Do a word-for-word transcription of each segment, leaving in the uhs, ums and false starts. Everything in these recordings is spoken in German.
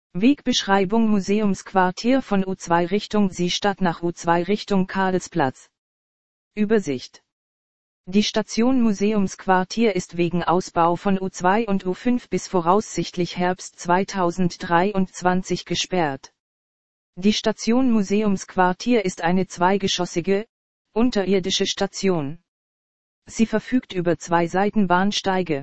Wegbeschreibung Museumsquartier von U zwei Richtung Seestadt nach U zwei Richtung Karlsplatz. Übersicht. Die Station Museumsquartier ist wegen Ausbau von U zwei und U fünf bis voraussichtlich Herbst zweitausenddreiundzwanzig gesperrt. Die Station Museumsquartier ist eine zweigeschossige, unterirdische Station. Sie verfügt über zwei Seitenbahnsteige.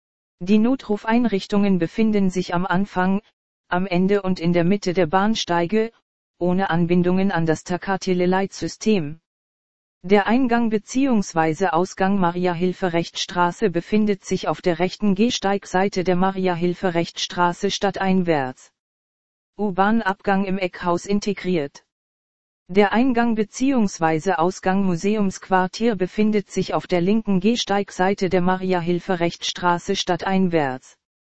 Die Notrufeinrichtungen befinden sich am Anfang, am Ende und in der Mitte der Bahnsteige, ohne Anbindungen an das Takatiele-Leitsystem. Der Eingang bzw. Ausgang Maria-Hilfer-Rechtstraße befindet sich auf der rechten Gehsteigseite der Maria-Hilfer-Rechtstraße stadteinwärts. U-Bahn-Abgang im Eckhaus integriert. Der Eingang bzw. Ausgang Museumsquartier befindet sich auf der linken Gehsteigseite der Maria-Hilfer-Rechtstraße stadteinwärts.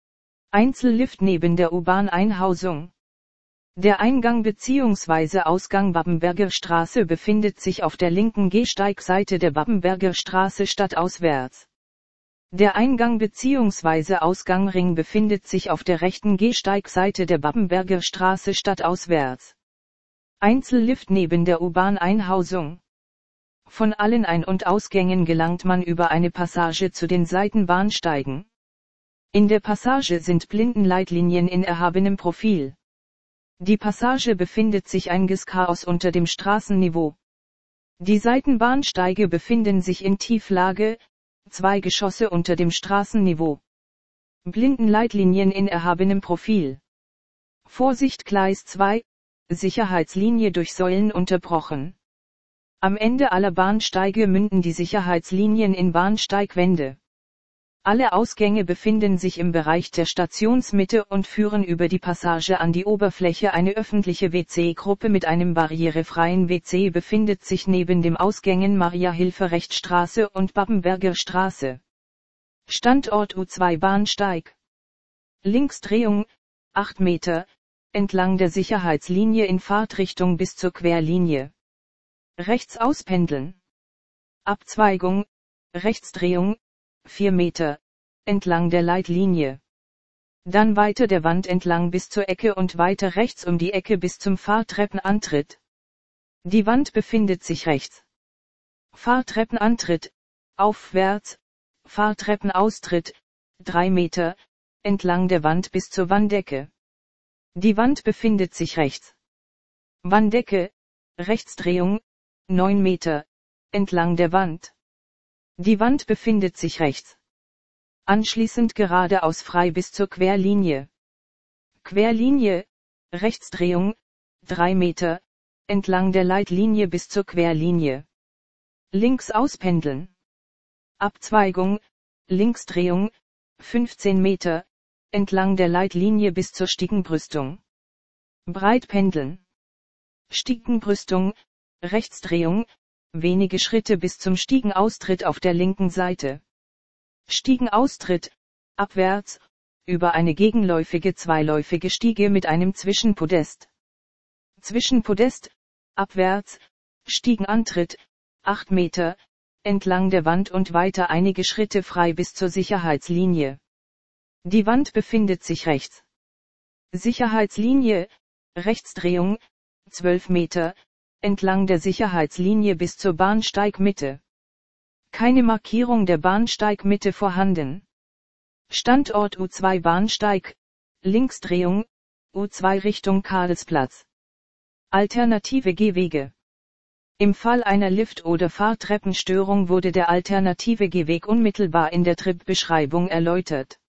Einzellift neben der U-Bahn-Einhausung. Der Eingang bzw. Ausgang Babbenberger Straße befindet sich auf der linken Gehsteigseite der Babbenberger Straße stadtauswärts. Der Eingang bzw. Ausgang Ring befindet sich auf der rechten Gehsteigseite der Babbenberger Straße stadtauswärts. Einzellift neben der U-Bahn-Einhausung. Von allen Ein- und Ausgängen gelangt man über eine Passage zu den Seitenbahnsteigen. In der Passage sind Blindenleitlinien in erhabenem Profil. Die Passage befindet sich eingeschaos unter dem Straßenniveau. Die Seitenbahnsteige befinden sich in Tieflage, zwei Geschosse unter dem Straßenniveau. Blindenleitlinien in erhabenem Profil. Vorsicht Gleis zwei, Sicherheitslinie durch Säulen unterbrochen. Am Ende aller Bahnsteige münden die Sicherheitslinien in Bahnsteigwände. Alle Ausgänge befinden sich im Bereich der Stationsmitte und führen über die Passage an die Oberfläche. Eine öffentliche W C-Gruppe mit einem barrierefreien W C befindet sich neben den Ausgängen Maria-Hilfer-Rechtstraße und Babbenberger Straße. Standort U zwei Bahnsteig. Linksdrehung, acht Meter, entlang der Sicherheitslinie in Fahrtrichtung bis zur Querlinie. Rechts auspendeln. Abzweigung, Rechtsdrehung, vier Meter, entlang der Leitlinie. Dann weiter der Wand entlang bis zur Ecke und weiter rechts um die Ecke bis zum Fahrtreppenantritt. Die Wand befindet sich rechts. Fahrtreppenantritt, aufwärts, Fahrtreppenaustritt, drei Meter, entlang der Wand bis zur Wanddecke. Die Wand befindet sich rechts. Wanddecke, Rechtsdrehung, neun Meter, entlang der Wand. Die Wand befindet sich rechts. Anschließend geradeaus frei bis zur Querlinie. Querlinie, Rechtsdrehung, drei Meter, entlang der Leitlinie bis zur Querlinie. Links auspendeln. Abzweigung, Linksdrehung, fünfzehn Meter, entlang der Leitlinie bis zur Stiegenbrüstung. Breit pendeln. Stiegenbrüstung, Rechtsdrehung, wenige Schritte bis zum Stiegenaustritt auf der linken Seite. Stiegenaustritt, abwärts, über eine gegenläufige zweiläufige Stiege mit einem Zwischenpodest. Zwischenpodest, abwärts, Stiegenantritt, acht Meter, entlang der Wand und weiter einige Schritte frei bis zur Sicherheitslinie. Die Wand befindet sich rechts. Sicherheitslinie, Rechtsdrehung, zwölf Meter, entlang der Sicherheitslinie bis zur Bahnsteigmitte. Keine Markierung der Bahnsteigmitte vorhanden. Standort U zwei Bahnsteig, Linksdrehung, U zwei Richtung Karlsplatz. Alternative Gehwege. Im Fall einer Lift- oder Fahrtreppenstörung wurde der alternative Gehweg unmittelbar in der Tripbeschreibung erläutert.